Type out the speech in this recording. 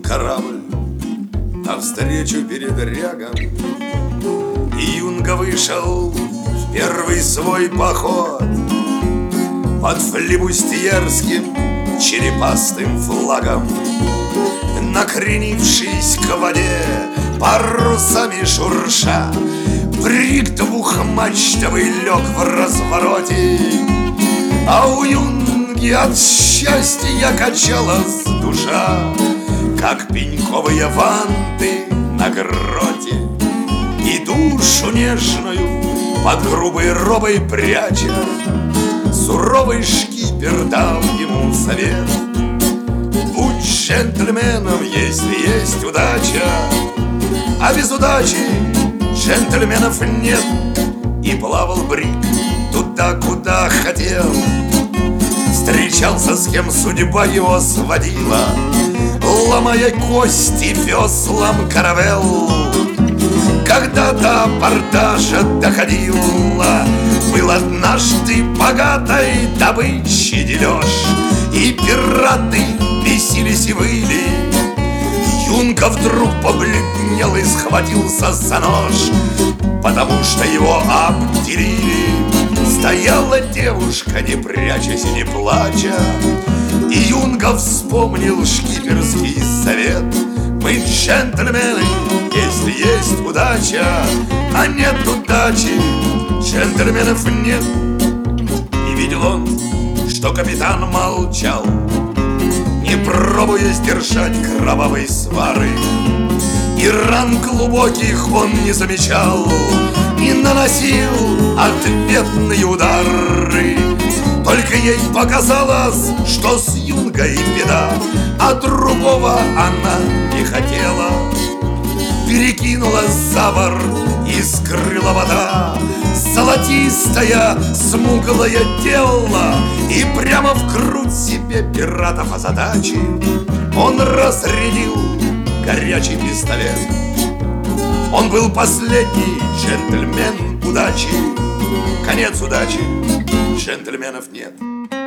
корабль навстречу передрягам, и Юнга вышел в первый свой поход под флибустьерским черепастым флагом. Накренившись к воде, парусами шурша, бриг двухмачтовый лег в развороте, а у Юнги от счастья качалась душа, как пеньковые ванты на гроте. И душу нежную под грубой робой пряча, суровый шкипер дал ему совет: будь джентльменом, если есть удача, а без удачи джентльменов нет. И плавал бриг туда, куда хотел, встречался с кем судьба его сводила, ломая кости веслам каравелл. Когда до пордажа доходила, был однажды богатой добычи дележ, и пираты бесились и выли. Юнга вдруг побледнел и схватился за нож, потому что его обделили. Стояла девушка, не прячась и не плача, и Юнга вспомнил шкиперский совет: мы джентльмены, если есть удача, а нет удачи, джентльменов нет. И видел он, что капитан молчал, не пробуя сдержать кровавой свары, и ран глубоких он не замечал, и наносил ответные удары. Только ей показалось, что с Юнгой беда, а другого она не хотела. Перекинулась за борт и скрыла вода золотистая, смуглое тело, и прямо в грудь себе пиратов озадачи он разрядил горячий пистолет. Он был последний джентльмен удачи. Конец удачи, джентльменов нет.